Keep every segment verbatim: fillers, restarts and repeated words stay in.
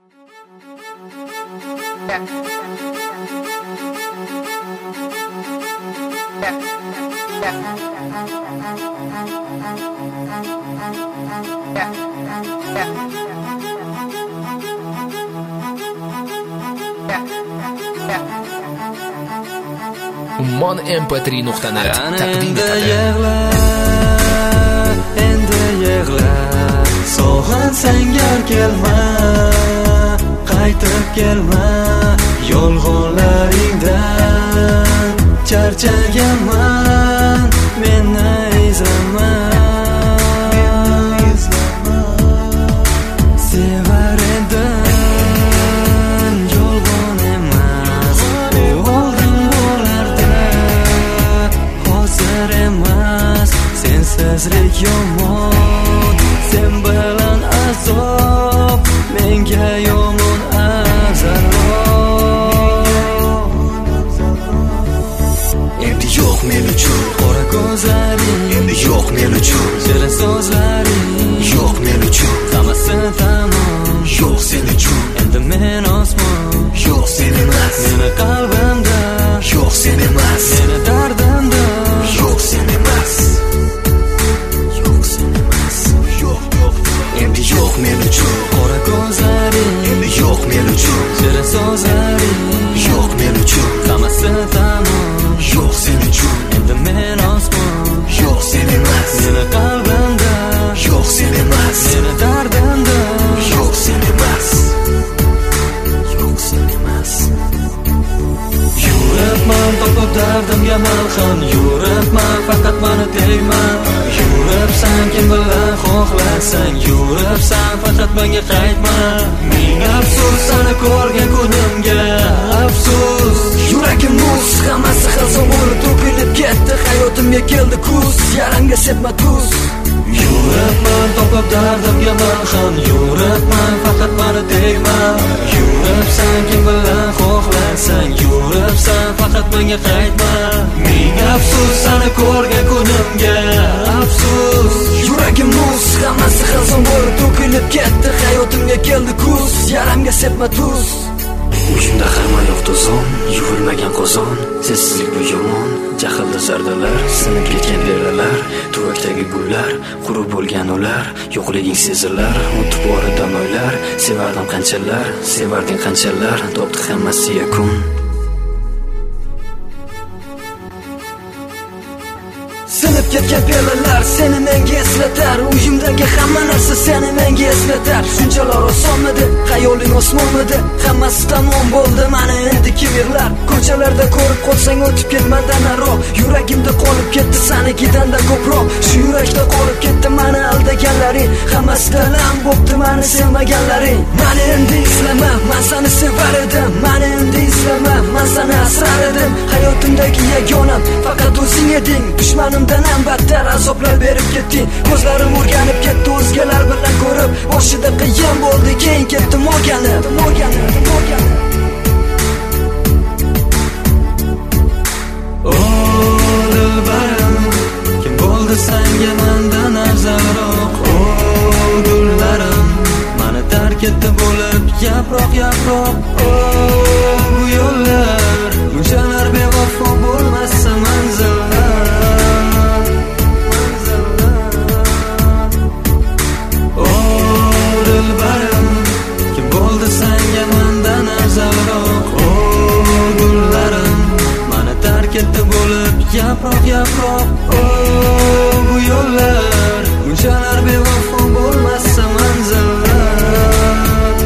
ummon m p три nuqta net taqdim etadi. Endi yig'la, so'g'an sangar kelma, qaytib kelma, yolg'onlaringdan charchaganman, meni izlama, sevar edim, yolg'on emas, oldin bo'lardi, hozir emas, sensizlik yomon, sen bilan azob, menga yomon afzalroq. Endi yo'q men uchun qora ko'zlaring, endi yo'q men uchun shirin so'zlaring, yo'q men uchun hammasi tamom, yo'q sen uchun endi men osmon, yo'q sen emas meni qalbimda, yo'q sen emas meni dardimda, yo'q sen emas, yo'q sen emas, yo'q yo'q endi yo'q men uchun qora ko'zlaring, endi yo'q men uchun shirin so'zlaring, yo'q men uchun hammasi tamom, yo'q sen uchun endi men osmon, yo'q sen emas meni qalbimda, yo'q sen emas meni dardimda, yo'q sen emas, yo'q sen emas. Yuribman topib dardimga malham, yuribman faqat meni tegma, yuribsan kim bilan xohlasang, yuribsan faqat menga qaytma. Ming afsus seni ko'rgan kunimga, afsus yuragim muz, hammasi xazon bo'lib to'kilib ketdi, hayotimga keldi kuz, yaramga sepma tuz. Yuribman topib dardimga malham, yuribman faqat meni tegma, yuribsan kim bilan xohlasang, yuribsan faqat menga qaytma. Ming afsus seni ko'rgan kunimga, afsus yuragim muz, hammasi xazon bo'lib to'kilib ketdi, hayotimga keldi kuz, yaramga sepma tuz. Uyimda hamma yoq to'zon, yuvilmagan qozon, sessizlik bu yomon, jahlda zardalar, sinib ketgan deralar, tuvakdagi gullar, qurib bo'lgan ular, yo'qliging sezilar, o'tib boridan oylar, sevardim qanchalar, sevarding qanchalar, topdi hammasi yakun. Sinib ketgan belalar seni menga eslatar, uyimdagi hamma narsa seni menga eslatar. Shunchalar osonmidi, xayoling osmonmidi, hammasi tamom bo'ldi, mana endi kim yig'lar? Ko'chalarda ko'rib qolsang o'tib ketmadan aro, yuragimda qolib ketdi sanikidan-da ko'proq. Shu yurakda qolib ketdi mani aldaganlaring, hammasidan ham bo'pti mani sevmaganlaring. Mani endi izlama, men seni sevar edim, mani endi izlama, men seni asrar edim. Hayotimdagi yagonam faqat o'zing eding, dushmanimdan ham battar azoblar berib ketding. Ko'zlarim o'rganib ketdi o'zgalar bilan ko'rib, boshida qiyin bo'ldi, keyin ketdim o'rganib, o'rganib, o'rganib. Oh dilbarim, kim bo'ldi senga mendan afzalroq? Oh gullarim, meni tark etdi bo'lib yaproq yaproq. Oh bu yo'llar, bunchalar bevafo bo'lmasa manzillar. Oh dilbarim, kim bo'ldi senga mendan afzalroq? Oh gullarim, meni tark etdi bo'lib yaproq yaproq. Oh bu yo'llar, bunchalar bevafo bo'lmasa manzillar.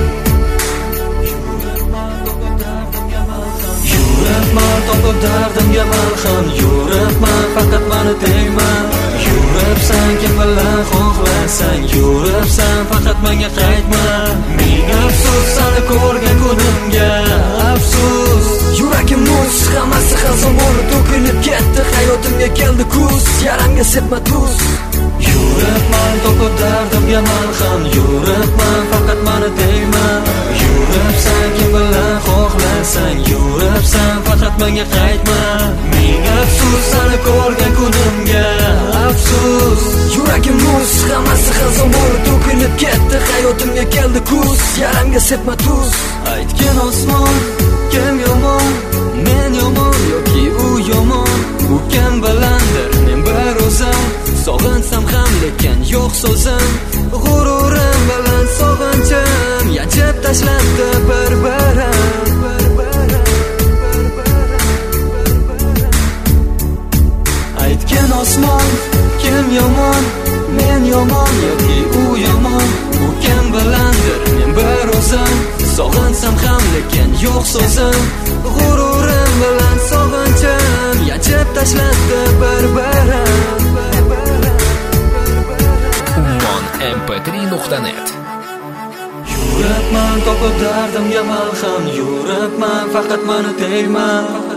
Yuribman topib dardimga malham, yuribman faqat meni tegma, yuribsan kim bilan xohlasang, yuribsan faqat menga qaytma. Ming afsus seni ko'rgan kunimga, afsus yuragim muz, hammasi xazon bo'lib to'kilib ketdi, hayotimga keldi kuz, yaramga sepma tuz. Yuribman topib dardimga malham, yuribman faqat meni tegma, yuribsan kim bilan xohlasang, yuribsan faqat menga qaytma. Ming afsus seni ko'rgan kunimga, afsus yuragim muz, hammasi xazon bo'lib to'kilib o'tib ketdi, hayotimga keldi kuz, yaramga sepma tuz. Aytgin osmon, kim yomon, men yomon yoki u yomon? U kim bilandir, men bir o'zim, sog'insam ham lekin yo'q so'zim. G'ururim bilan sog'inchim yanchib tashlabdi bir-birim. Aytgin osmon, kim yomon, men yomon yoki u yomon? U kim bilandir, men bir o'zim, sog'insam ham lekin yo'q so'zim. G'ururim bilan sog'inchim yanchib tashlabdi bir-birim. ummon m p tri nuqta net. Yuribman topib dardimga malham, yuribman faqat meni tegma.